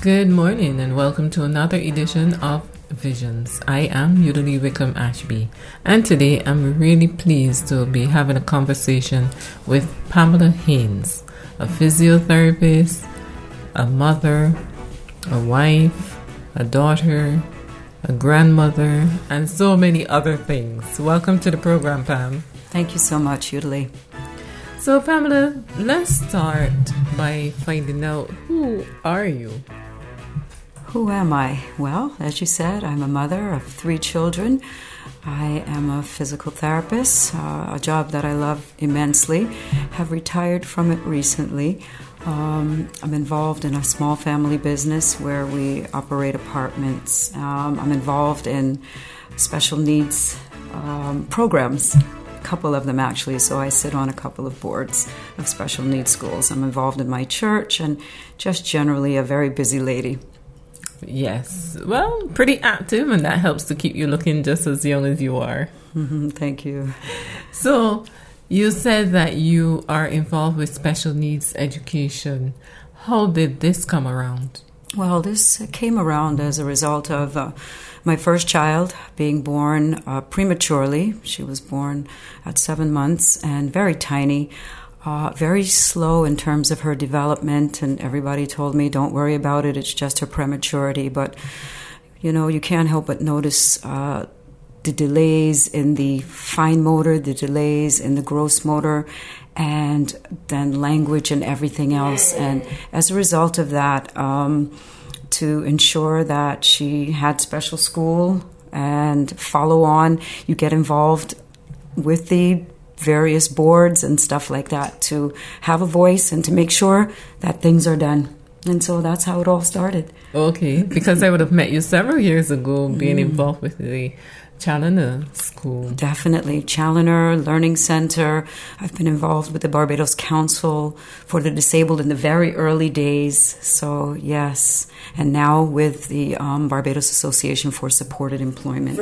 Good morning and welcome to another edition of Visions. I am Udally Wickham Ashby, and today I'm really pleased to be having a conversation with Pamela Haynes, a physiotherapist, a mother, a wife, a daughter, a grandmother, and so many other things. Welcome to the program, Pam. Thank you so much, Udally. So, Pamela, let's start by finding out, who are you? Who am I? Well, as you said, I'm a mother of 3 children. I am a physical therapist, a job that I love immensely. Have retired from it recently. I'm involved in a small family business where we operate apartments. I'm involved in special needs programs, a couple of them actually, so I sit on a couple of boards of special needs schools. I'm involved in my church and just generally a very busy lady. Yes, well, pretty active, and that helps to keep you looking just as young as you are. Thank you. So, you said that you are involved with special needs education. How did this come around? Well, this came around as a result of my first child being born prematurely. She was born at 7 months and very tiny. Very slow in terms of her development, and everybody told me, don't worry about it, it's just her prematurity. But, you know, you can't help but notice the delays in the fine motor, the delays in the gross motor, and then language and everything else. And as a result of that, to ensure that she had special school and follow on, you get involved with the various boards and stuff like that to have a voice and to make sure that things are done. And so that's how it all started. Okay, because I would have met you several years ago being involved with the Challoner School. Definitely. Challoner Learning Center. I've been involved with the Barbados Council for the Disabled in the very early days. So, yes. And now with the Barbados Association for Supported Employment.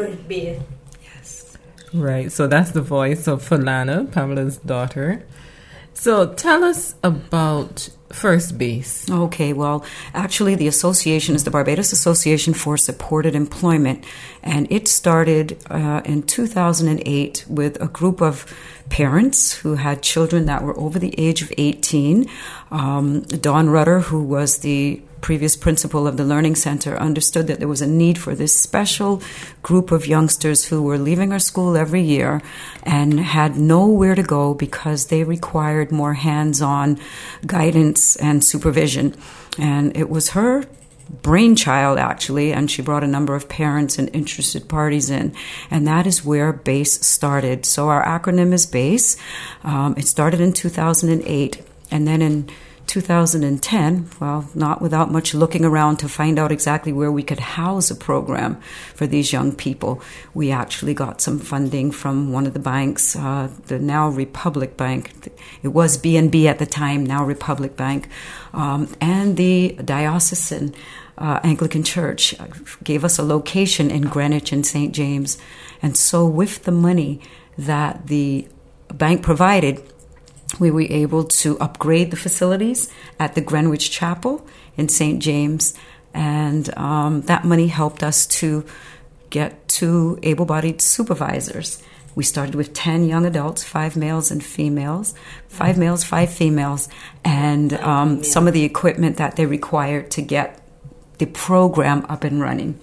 Right, so that's the voice of Falana, Pamela's daughter. So tell us about First Base. Okay, well, actually the association is the Barbados Association for Supported Employment, and it started in 2008 with a group of parents who had children that were over the age of 18. Dawn Rudder, who was the previous principal of the Learning Center, understood that there was a need for this special group of youngsters who were leaving our school every year and had nowhere to go because they required more hands-on guidance and supervision. And it was her brainchild, actually, and she brought a number of parents and interested parties in, and that is where BASE started. So our acronym is BASE. It started in 2008, and then in 2010, well, not without much looking around to find out exactly where we could house a program for these young people, we actually got some funding from one of the banks, the now Republic Bank. It was BNB at the time, now Republic Bank, and the Diocesan Anglican Church gave us a location in Greenwich and St. James. And so with the money that the bank provided, we were able to upgrade the facilities at the Greenwich Chapel in St. James, and that money helped us to get 2 able-bodied supervisors. We started with 10 young adults, 5 males and females, 5 males, 5 females, and some of the equipment that they required to get the program up and running.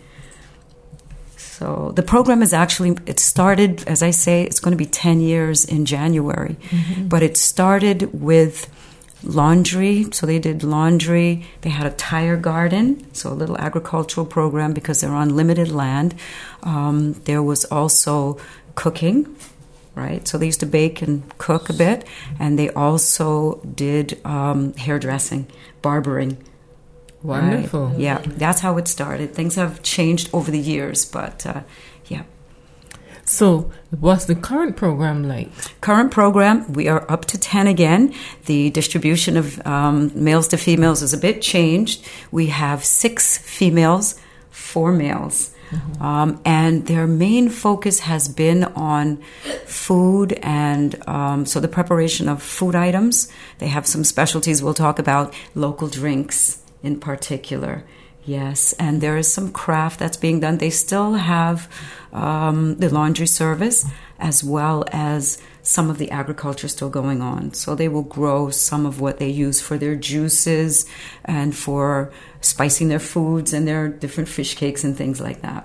So the program is actually, it started, as I say, it's going to be 10 years in January. But it started with laundry. So they did laundry. They had a tire garden, so a little agricultural program because they're on limited land. There was also cooking, right? So they used to bake and cook a bit. And they also did hairdressing, barbering. Wonderful. Right. Yeah, that's how it started. Things have changed over the years, but yeah. So what's the current program like? Current program, we are up to 10 again. The distribution of males to females is a bit changed. We have 6 females, 4 males. And their main focus has been on food and so the preparation of food items. They have some specialties we'll talk about, local drinks in particular. Yes, and there is some craft that's being done. They still have the laundry service as well as some of the agriculture still going on. So they will grow some of what they use for their juices and for spicing their foods and their different fish cakes and things like that.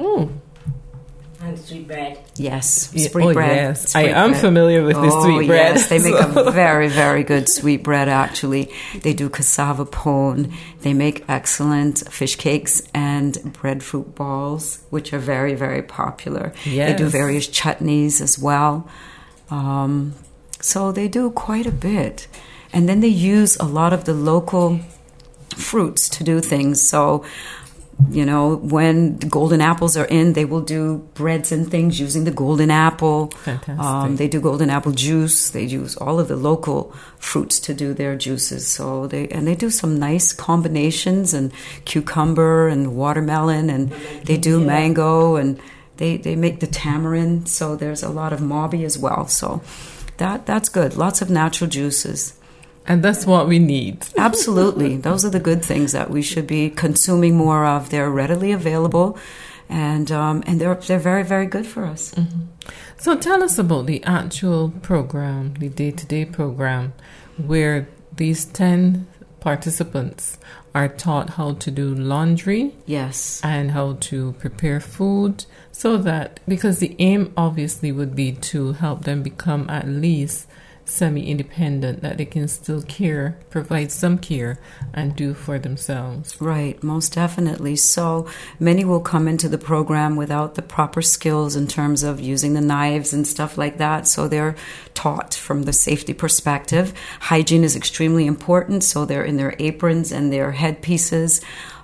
And sweet bread. Yes, sweet bread. Yes, sweet I am bread. familiar with the sweet bread. Yes, they make a very, very good sweet bread, actually. They do cassava pone. They make excellent fish cakes and breadfruit balls, which are very, very popular. Yes. They do various chutneys as well. So they do quite a bit. And then they use a lot of the local fruits to do things. So, you know, when the golden apples are in, they will do breads and things using the golden apple. Fantastic. They do golden apple juice. They use all of the local fruits to do their juices. So they do some nice combinations, and cucumber and watermelon, and they do mango, and they make the tamarind. So there's a lot of mauby as well. So that's good. Lots of natural juices. And that's what we need. Absolutely. Those are the good things that we should be consuming more of. They're readily available, and they're very, very good for us. Mm-hmm. So tell us about the actual program, the day-to-day program, where these 10 participants are taught how to do laundry. Yes. And how to prepare food, so that, because the aim obviously would be to help them become at least semi-independent, that they can still provide some care and do for themselves. Right, most definitely. So many will come into the program without the proper skills in terms of using the knives and stuff like that. So they're taught from the safety perspective. Hygiene is extremely important, so they're in their aprons and their headpieces.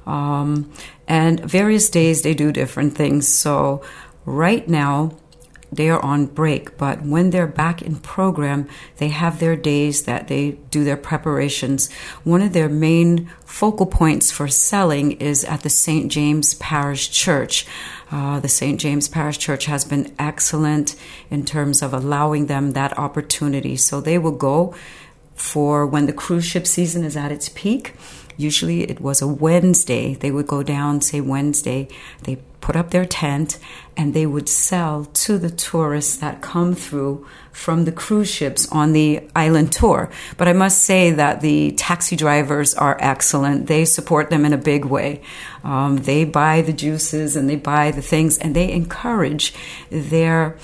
And various days they do different things. So right now, they are on break, but when they're back in program, they have their days that they do their preparations. One of their main focal points for selling is at the St. James Parish Church. The St. James Parish Church has been excellent in terms of allowing them that opportunity. So they will go for when the cruise ship season is at its peak. Usually it was a Wednesday. They would go down, say Wednesday. They put up their tent, and they would sell to the tourists that come through from the cruise ships on the island tour. But I must say that the taxi drivers are excellent. They support them in a big way. They buy the juices and they buy the things, and they encourage their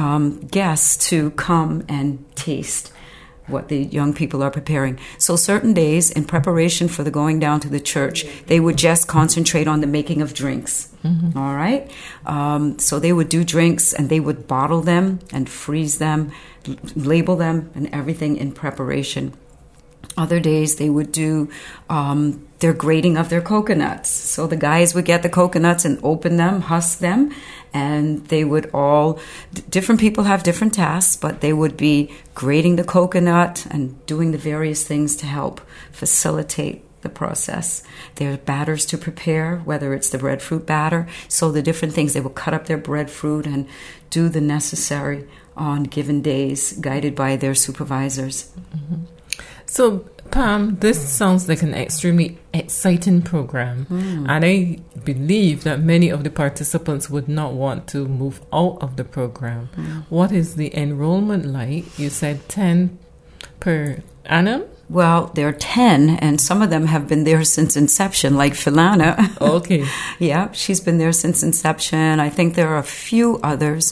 guests to come and taste what the young people are preparing. So certain days in preparation for the going down to the church, they would just concentrate on the making of drinks. Mm-hmm. All right? So they would do drinks, and they would bottle them and freeze them, label them, and everything in preparation. Other days they would do their grating of their coconuts. So the guys would get the coconuts and open them, husk them, and they would all, different people have different tasks, but they would be grating the coconut and doing the various things to help facilitate the process. There are batters to prepare, whether it's the breadfruit batter. So the different things, they will cut up their breadfruit and do the necessary on given days, guided by their supervisors. Mm-hmm. So, Pam, this sounds like an extremely exciting program. And I believe that many of the participants would not want to move out of the program. What is the enrollment like? You said 10 per annum? Well, there are 10, and some of them have been there since inception, like Philana. Okay. Yeah, she's been there since inception. I think there are a few others.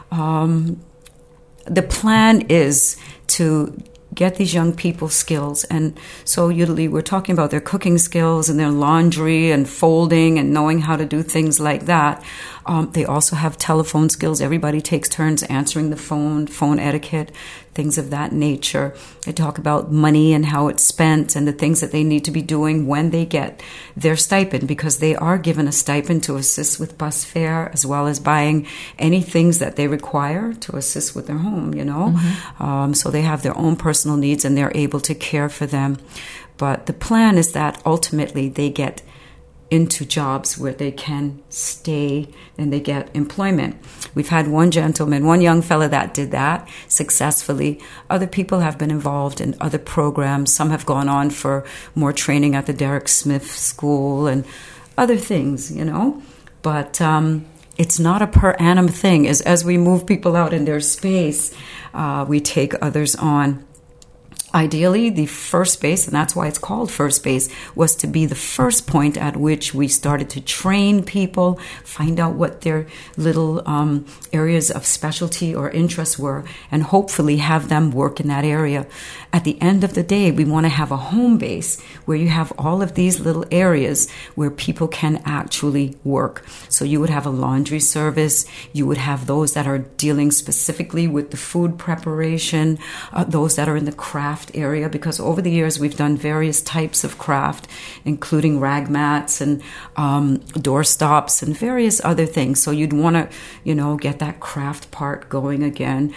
The plan is to get these young people skills. And so usually we're talking about their cooking skills and their laundry and folding and knowing how to do things like that. They also have telephone skills. Everybody takes turns answering the phone etiquette, things of that nature. They talk about money and how it's spent and the things that they need to be doing when they get their stipend, because they are given a stipend to assist with bus fare as well as buying any things that they require to assist with their home, you know. Mm-hmm. So they have their own personal needs and they're able to care for them. But the plan is that ultimately they get into jobs where they can stay and they get employment. We've had one young fella that did that successfully. Other people have been involved in other programs. Some have gone on for more training at the Derek Smith School and other things, But it's not a per annum thing. As we move people out in their space, we take others on. Ideally, the first base, and that's why it's called first base, was to be the first point at which we started to train people, find out what their little areas of specialty or interest were, and hopefully have them work in that area. At the end of the day, we want to have a home base where you have all of these little areas where people can actually work. So you would have a laundry service, you would have those that are dealing specifically with the food preparation, those that are in the craft area, because over the years we've done various types of craft, including rag mats and door stops and various other things. So you'd want to, get that craft part going again.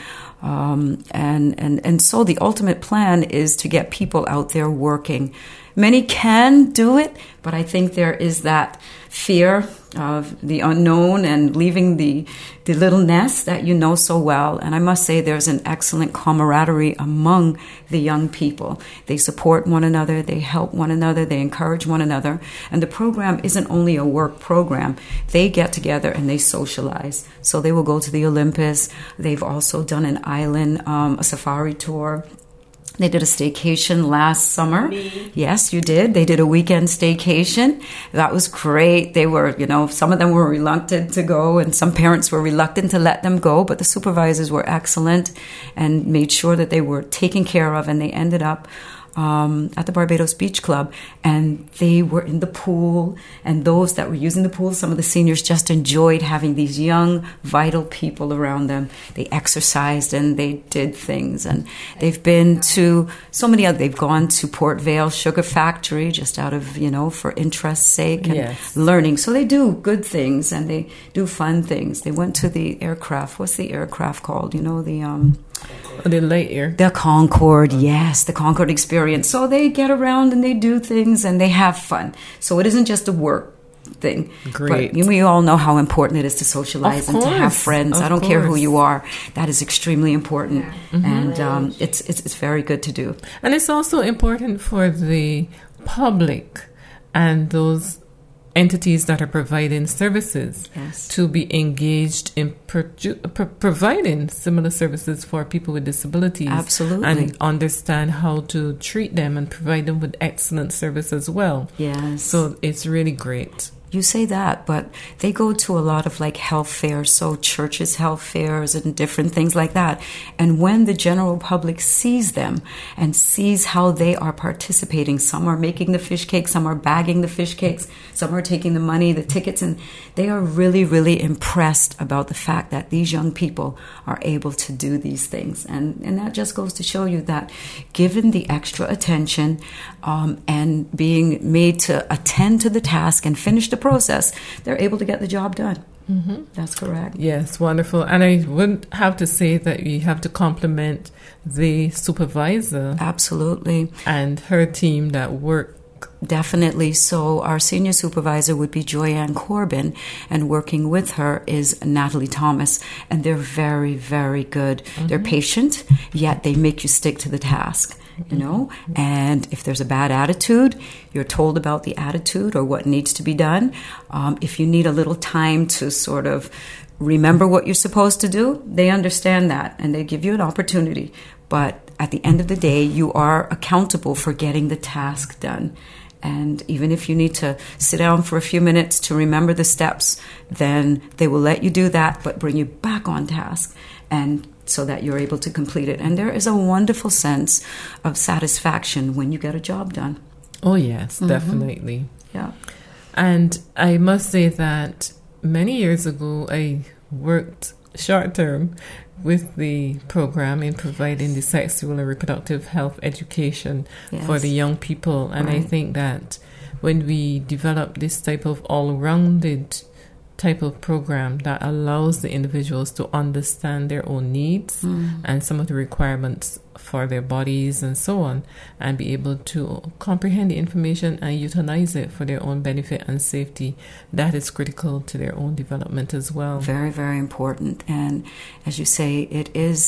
And so the ultimate plan is to get people out there working. Many can do it, but I think there is that fear of the unknown and leaving the little nest that you know so well. And I must say there's an excellent camaraderie among the young people. They support one another, they help one another, they encourage one another. And the program isn't only a work program. They get together and they socialize. So they will go to the Olympus. They've also done an island, a safari tour. They did a staycation last summer. Me. Yes, you did. They did a weekend staycation. That was great. They were, some of them were reluctant to go and some parents were reluctant to let them go, but the supervisors were excellent and made sure that they were taken care of, and they ended up at the Barbados Beach Club, and they were in the pool, and those that were using the pool, some of the seniors just enjoyed having these young, vital people around them. They exercised and they did things, and they've been to so many other, they've gone to Port Vale Sugar Factory just out of, for interest's sake and learning. So they do good things and they do fun things. They went to the aircraft. What's the aircraft called? The light air. The Concorde, yes, the Concorde experience. So they get around and they do things and they have fun. So it isn't just a work thing. Great. But we all know how important it is to socialize and to have friends. I don't care who you are. That is extremely important. Yeah. Mm-hmm. And it's very good to do. And it's also important for the public and those entities that are providing services to be engaged in providing similar services for people with disabilities. Absolutely. And understand how to treat them and provide them with excellent service as well. Yes. So it's really great. You say that, but they go to a lot of health fairs, so churches' health fairs and different things like that. And when the general public sees them and sees how they are participating, some are making the fish cakes, some are bagging the fish cakes, some are taking the money, the tickets, and they are really, really impressed about the fact that these young people are able to do these things. And that just goes to show you that given the extra attention and being made to attend to the task and finish the process, they're able to get the job done. Mm-hmm. That's correct. Yes, wonderful. And I would have to say that you have to compliment the supervisor. Absolutely. And her team that work. Definitely. So our senior supervisor would be Joyanne Corbin, and working with her is Natalie Thomas. And they're very, very good. Mm-hmm. They're patient, yet they make you stick to the task. And if there's a bad attitude, you're told about the attitude or what needs to be done. If you need a little time to sort of remember what you're supposed to do, they understand that and they give you an opportunity. But at the end of the day, you are accountable for getting the task done. And even if you need to sit down for a few minutes to remember the steps, then they will let you do that, but bring you back on task, and so that you're able to complete it. And there is a wonderful sense of satisfaction when you get a job done. Oh, yes, mm-hmm. Definitely. Yeah. And I must say that many years ago, I worked short-term with the program in providing the sexual and reproductive health education for the young people. And I think that when we develop this type of all-rounded type of program that allows the individuals to understand their own needs and some of the requirements for their bodies and so on, and be able to comprehend the information and utilize it for their own benefit and safety, that is critical to their own development as well. Very, very important. And as you say, it is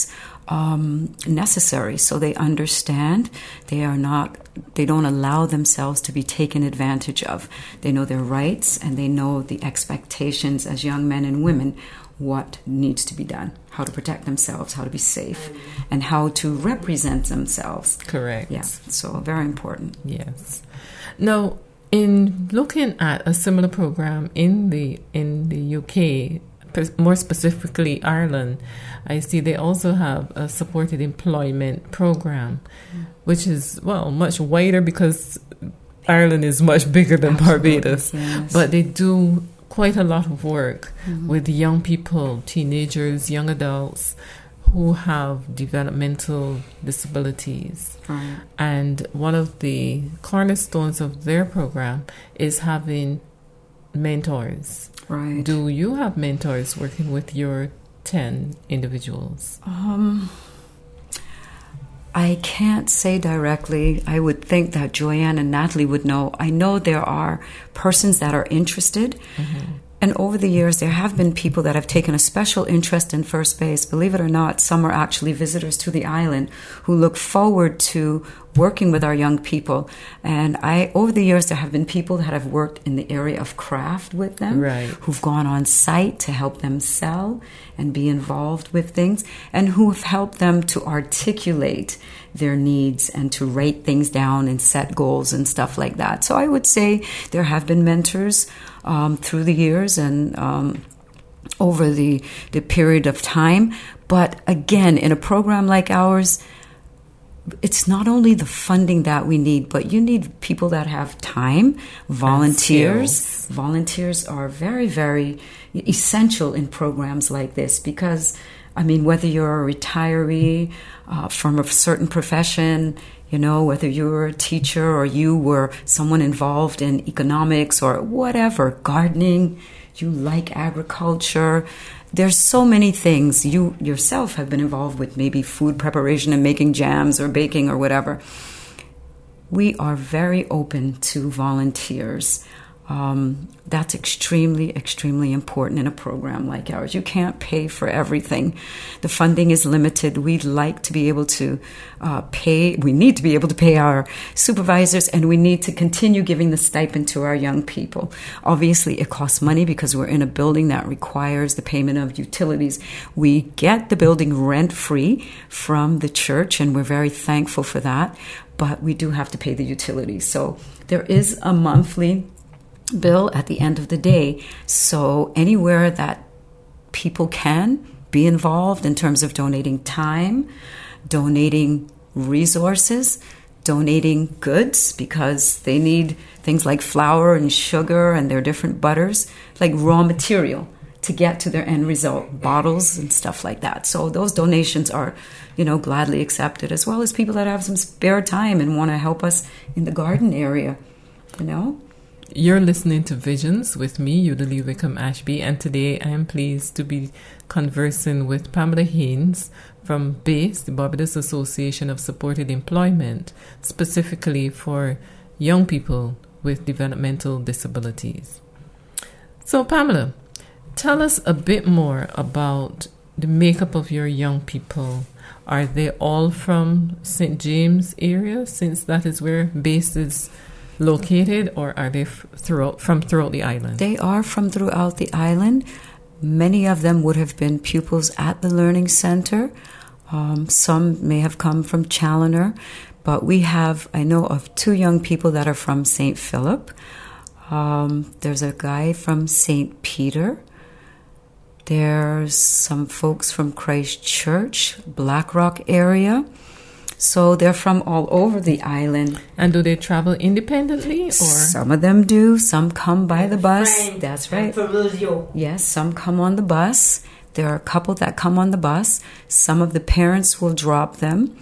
necessary, so they understand. They don't allow themselves to be taken advantage of. They know their rights, and they know the expectations as young men and women, what needs to be done, how to protect themselves, how to be safe, and how to represent themselves. Correct. Yeah, so very important. Yes. Now, in looking at a similar program in the UK, more specifically Ireland, I see they also have a supported employment program, which is, well, much wider because Ireland is much bigger than Barbados. Yes. But they do quite a lot of work with young people, teenagers, young adults who have developmental disabilities. Right. And one of the cornerstones of their program is having mentors. Right. Do you have mentors working with your 10 individuals? I can't say directly. I would think that Joyanne and Natalie would know. I know there are persons that are interested. And over the years, there have been people that have taken a special interest in First Base. Believe it or not, some are actually visitors to the island who look forward to working with our young people. And over the years, there have been people that have worked in the area of craft with them, right, who've gone on site to help them sell and be involved with things, and who have helped them to articulate their needs and to write things down and set goals and stuff like that. So I would say there have been mentors through the years and over the period of time. But again, in a program like ours, it's not only the funding that we need, but you need people that have time, volunteers. Volunteers are very, very essential in programs like this because, I mean, whether you're a retiree from a certain profession, you know, whether you were a teacher or you were someone involved in economics or whatever, gardening, you like agriculture. There's so many things. You yourself have been involved with maybe food preparation and making jams or baking or whatever. We are very open to volunteers. That's extremely, extremely important in a program like ours. You can't pay for everything. The funding is limited. We'd like to be able to pay. We need to be able to pay our supervisors, and we need to continue giving the stipend to our young people. Obviously, it costs money because we're in a building that requires the payment of utilities. We get the building rent-free from the church, and we're very thankful for that, but we do have to pay the utilities. So there is a monthly bill at the end of the day. So anywhere that people can be involved in terms of donating time, donating resources, donating goods, because they need things like flour and sugar and their different butters, like raw material to get to their end result, bottles and stuff like that. So those donations are, gladly accepted, as well as people that have some spare time and want to help us in the garden area, You're listening to Visions with me, Yudalee Wickham Ashby, and today I am pleased to be conversing with Pamela Haynes from BASE, the Barbados Association of Supported Employment, specifically for young people with developmental disabilities. So, Pamela, tell us a bit more about the makeup of your young people. Are they all from St. James area, since that is where BASE is located, or are they from throughout the island? They are from throughout the island. Many of them would have been pupils at the Learning Center. Some may have come from Challoner, but I know of 2 young people that are from St. Philip. There's a guy from St. Peter. There's some folks from Christchurch, Blackrock area. So they're from all over the island. And do they travel independently, or? Some of them do. Some come by the bus. That's right. Yes, some come on the bus. There are a couple that come on the bus. Some of the parents will drop them.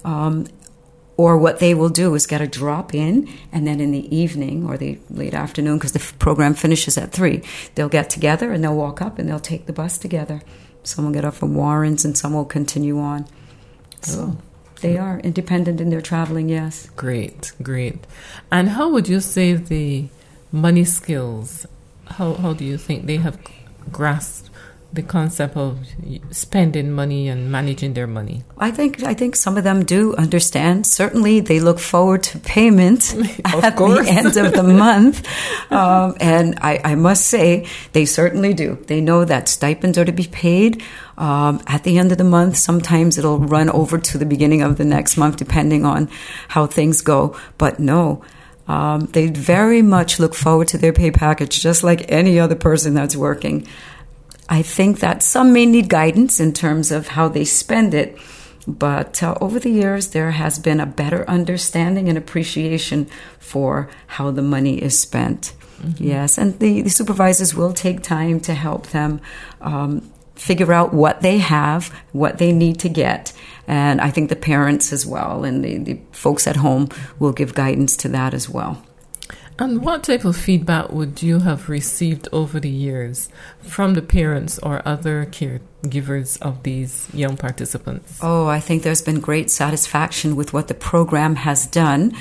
Or what they will do is get a drop in, and then in the evening or the late afternoon, because the program finishes at 3, they'll get together and they'll walk up and they'll take the bus together. Some will get up from Warrens and some will continue on. So they are independent in their traveling, yes. Great. And how would you say the money skills, how do you think they have grasped the concept of spending money and managing their money? I think some of them do understand. Certainly, they look forward to payment at the end of the month. And I must say, they certainly do. They know that stipends are to be paid at the end of the month. Sometimes it'll run over to the beginning of the next month, depending on how things go. But no, they very much look forward to their pay package, just like any other person that's working. I think that some may need guidance in terms of how they spend it, but over the years there has been a better understanding and appreciation for how the money is spent. Mm-hmm. Yes, and the supervisors will take time to help them figure out what they have, what they need to get. And I think the parents as well and the folks at home will give guidance to that as well. And what type of feedback would you have received over the years from the parents or other caregivers of these young participants? Oh, I think there's been great satisfaction with what the program has done.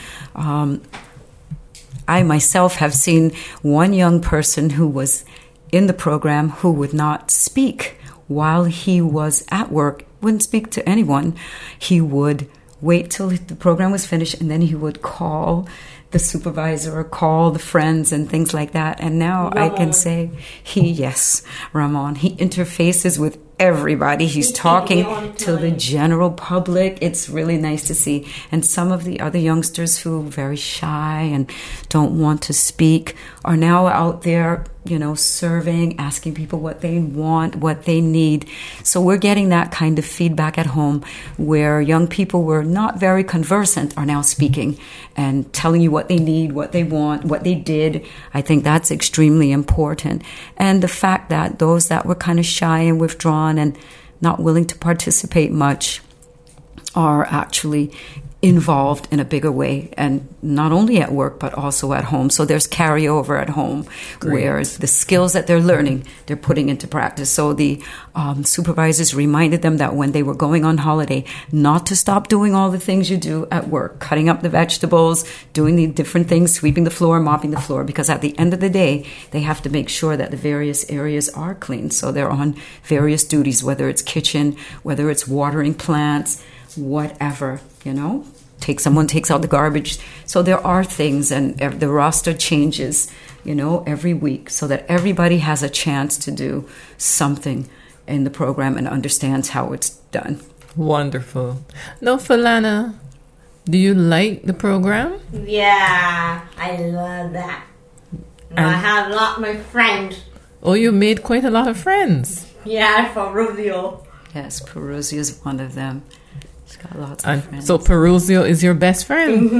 I myself have seen one young person who was in the program who would not speak while he was at work, wouldn't speak to anyone. He would wait till the program was finished, and then he would call the supervisor or call the friends and things like that. And now Ramon. I can say Ramon. He interfaces with everybody. He's talking to the general public. It's really nice to see. And some of the other youngsters who are very shy and don't want to speak are now out there, serving, asking people what they want, what they need. So we're getting that kind of feedback at home where young people were not very conversant are now speaking and telling you what they need, what they want, what they did. I think that's extremely important. And the fact that those that were kind of shy and withdrawn and not willing to participate much are actually involved in a bigger way, and not only at work but also at home. So there's carryover at home. Great. Where the skills that they're learning they're putting into practice. So the supervisors reminded them that when they were going on holiday not to stop doing all the things you do at work, cutting up the vegetables, doing the different things, sweeping the floor, mopping the floor, because at the end of the day they have to make sure that the various areas are clean. So they're on various duties, whether it's kitchen, whether it's watering plants, whatever, someone takes out the garbage. So there are things, and the roster changes, every week, so that everybody has a chance to do something in the program and understands how it's done. Wonderful. Now, Falana, do you like the program? Yeah, I love that. I have a lot of my friends. Oh, you made quite a lot of friends. Yeah, Peruzio. Yes, Peruzio is one of them. Got lots of friends. So Peruzio is your best friend?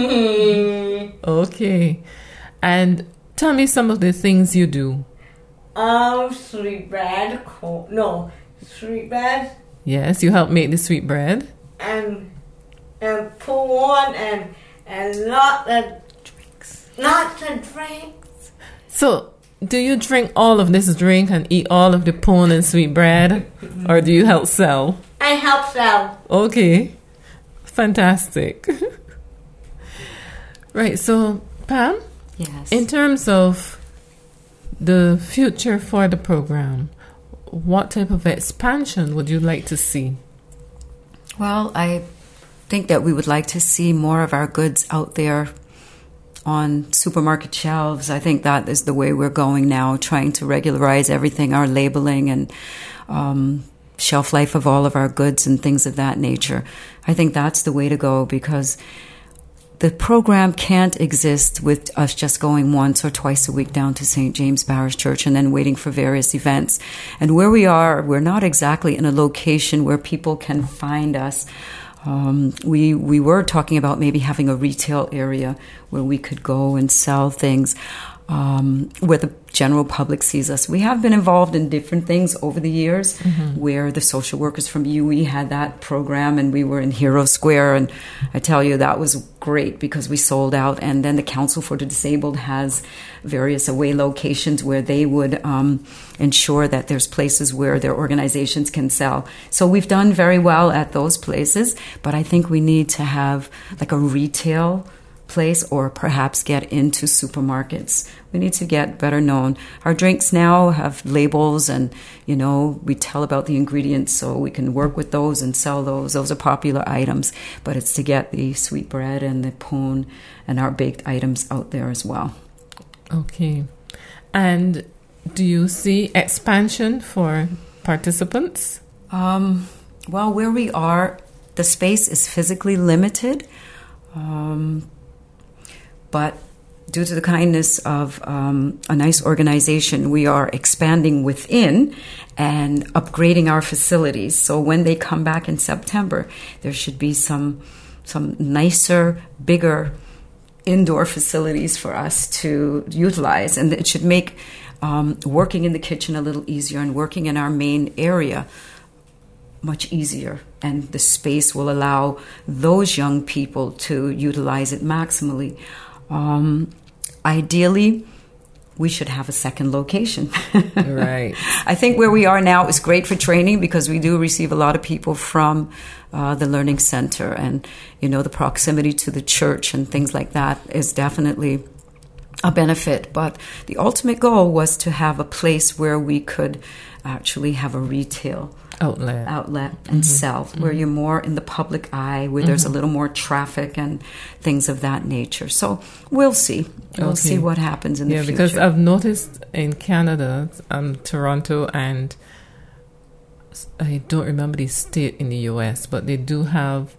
Okay. And tell me some of the things you do. Sweetbread. Sweetbread. Yes, you help make the sweetbread. And porn and lots of drinks. So, do you drink all of this drink and eat all of the porn and sweetbread? Or do you help sell? I help sell. Okay. Fantastic. Right, so Pam? Yes. In terms of the future for the program, what type of expansion would you like to see? Well, I think that we would like to see more of our goods out there on supermarket shelves. I think that is the way we're going now, trying to regularize everything, our labeling and shelf life of all of our goods and things of that nature. I think that's the way to go, because the program can't exist with us just going once or twice a week down to St. James Parish Church and then waiting for various events. And where we are, we're not exactly in a location where people can find us. We were talking about maybe having a retail area where we could go and sell things where the general public sees us. We have been involved in different things over the years, where the social workers from UE had that program, and we were in Hero Square, and I tell you, that was great because we sold out. And then the Council for the Disabled has various away locations where they would ensure that there's places where their organizations can sell. So we've done very well at those places, but I think we need to have like a retail place or perhaps get into supermarkets. We need to get better known. Our drinks now have labels and, we tell about the ingredients so we can work with those and sell those. Those are popular items, but it's to get the sweetbread and the pone and our baked items out there as well. Okay. And do you see expansion for participants? Well, where we are, the space is physically limited. But due to the kindness of a nice organization, we are expanding within and upgrading our facilities. So when they come back in September, there should be some nicer, bigger indoor facilities for us to utilize. And it should make working in the kitchen a little easier and working in our main area much easier, and the space will allow those young people to utilize it maximally. Ideally, we should have a second location. Right. I think where we are now is great for training because we do receive a lot of people from the Learning Center, and the proximity to the church and things like that is definitely a benefit. But the ultimate goal was to have a place where we could actually have a retail outlet and sell, where you're more in the public eye, where there's a little more traffic and things of that nature. So we'll see. We'll see what happens in the future. Yeah, because I've noticed in Canada, Toronto, and I don't remember the state in the US, but they do have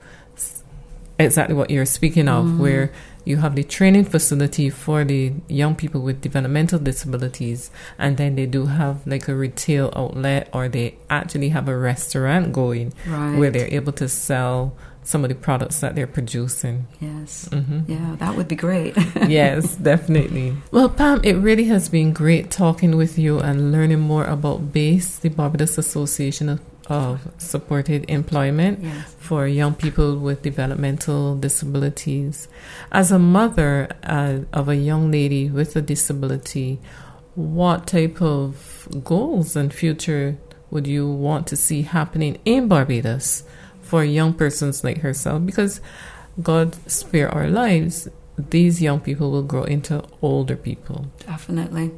exactly what you're speaking of, where you have the training facility for the young people with developmental disabilities, and then they do have like a retail outlet, or they actually have a restaurant going where they're able to sell some of the products that they're producing. Yes. Yeah, that would be great. Yes, definitely. Well, Pam, it really has been great talking with you and learning more about BASE, the Barbados Association of Supported Employment for young people with developmental disabilities. As a mother of a young lady with a disability, what type of goals and future would you want to see happening in Barbados for young persons like herself? Because God spare our lives, these young people will grow into older people. Definitely.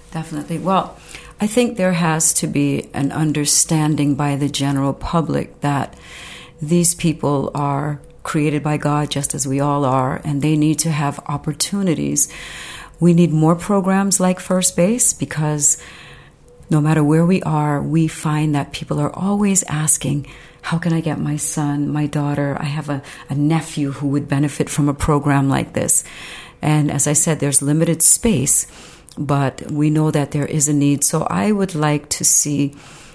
Well, I think there has to be an understanding by the general public that these people are created by God just as we all are, and they need to have opportunities. We need more programs like First Base, because no matter where we are, we find that people are always asking, how can I get my son, my daughter? I have a nephew who would benefit from a program like this. And as I said, there's limited space, but we know that there is a need. So I would like to see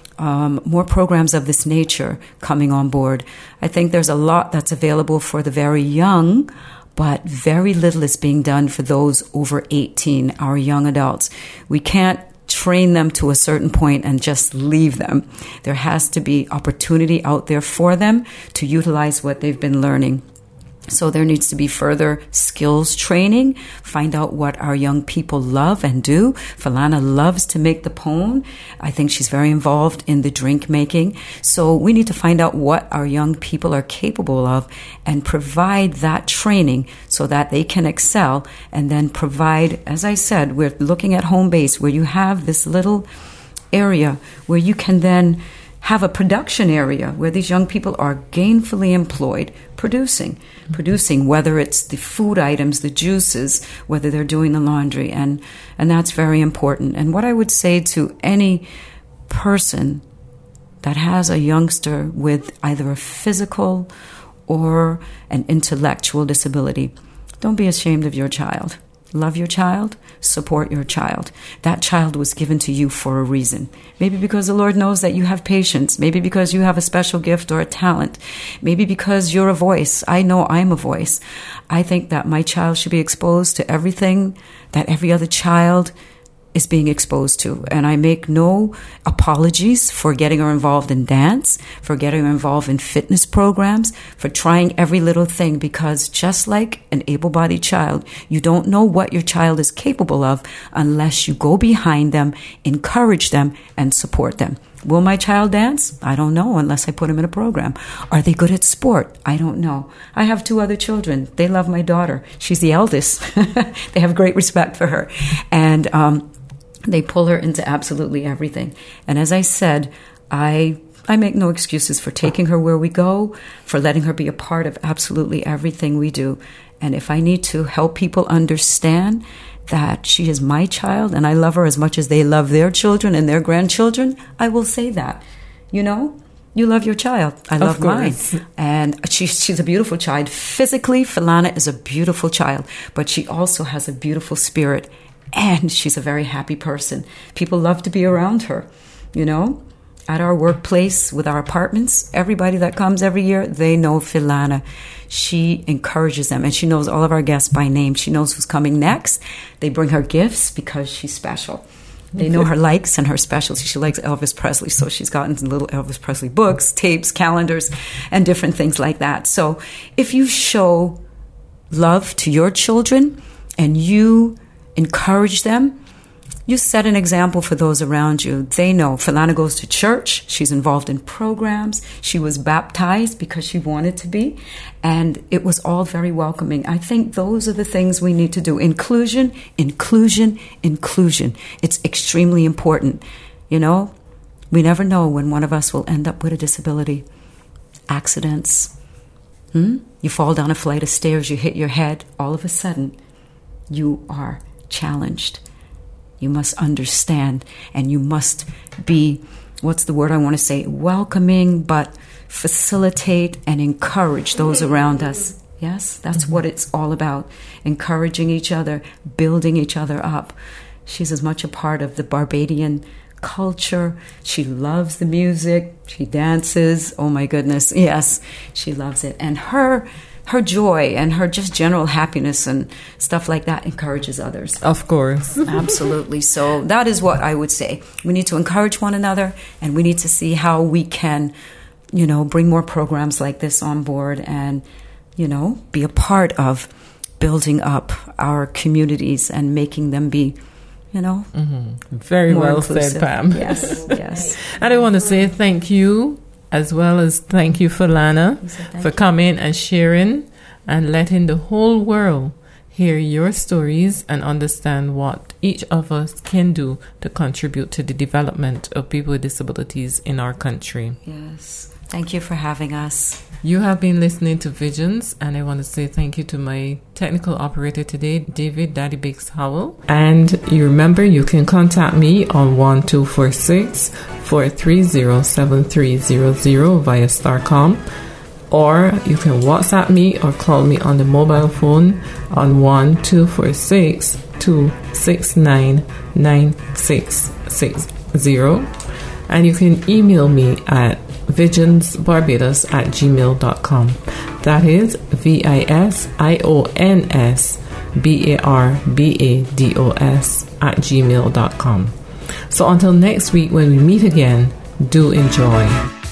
more programs of this nature coming on board. I think there's a lot that's available for the very young, but very little is being done for those over 18, our young adults. We can't train them to a certain point and just leave them. There has to be opportunity out there for them to utilize what they've been learning. So there needs to be further skills training, find out what our young people love and do. Falana loves to make the pone. I think she's very involved in the drink making. So we need to find out what our young people are capable of and provide that training so that they can excel, and then provide, as I said, we're looking at home base where you have this little area where you can then have a production area where these young people are gainfully employed, producing, whether it's the food items, the juices, whether they're doing the laundry, and that's very important. And what I would say to any person that has a youngster with either a physical or an intellectual disability, don't be ashamed of your child. Love your child, support your child. That child was given to you for a reason. Maybe because the Lord knows that you have patience. Maybe because you have a special gift or a talent. Maybe because you're a voice. I know I'm a voice. I think that my child should be exposed to everything that every other child is being exposed to. And I make no apologies for getting her involved in dance, for getting her involved in fitness programs, for trying every little thing, because just like an able-bodied child, you don't know what your child is capable of unless you go behind them, encourage them, and support them. Will my child dance? I don't know unless I put him in a program. Are they good at sport? I don't know. I have 2 other children. They love my daughter. She's the eldest. They have great respect for her. And they pull her into absolutely everything. And as I said, I make no excuses for taking her where we go, for letting her be a part of absolutely everything we do. And if I need to help people understand that she is my child and I love her as much as they love their children and their grandchildren, I will say that. You know, you love your child. I love mine. And she's a beautiful child. Physically, Philana is a beautiful child, but she also has a beautiful spirit, and she's a very happy person. People love to be around her, you know. At our workplace, with our apartments, everybody that comes every year, they know Philana. She encourages them, and she knows all of our guests by name. She knows who's coming next. They bring her gifts because she's special. They know her likes and her specialties. She likes Elvis Presley, so she's gotten some little Elvis Presley books, tapes, calendars, and different things like that. So if you show love to your children and you encourage them, you set an example for those around you. They know. Philana goes to church. She's involved in programs. She was baptized because she wanted to be. And it was all very welcoming. I think those are the things we need to do. Inclusion, inclusion, inclusion. It's extremely important. You know, we never know when one of us will end up with a disability. Accidents. You fall down a flight of stairs, you hit your head. All of a sudden, you are challenged. You must understand, and you must be, what's the word I want to say, welcoming, but facilitate and encourage those around us. Yes, that's what it's all about. Encouraging each other, building each other up. She's as much a part of the Barbadian culture. She loves the music. She dances. Oh my goodness. Yes, she loves it. And her joy and her just general happiness and stuff like that encourages others. Of course. Absolutely. So that is what I would say. We need to encourage one another, and we need to see how we can, you know, bring more programs like this on board and, you know, be a part of building up our communities and making them be, you know, very well inclusive. said, Pam. Yes, yes. And I want to say thank you, as well as thank you, Philana, for coming and sharing and letting the whole world hear your stories and understand what each of us can do to contribute to the development of people with disabilities in our country. Yes. Thank you for having us. You have been listening to Visions, and I want to say thank you to my technical operator today, David Daddy Biggs Howell. And you remember, you can contact me on 1246-430-7300 via Starcom, or you can WhatsApp me or call me on the mobile phone on 1246-269-9660. And you can email me at visionsbarbados@gmail.com. That is visionsbarbados@gmail.com. So until next week when we meet again, do enjoy.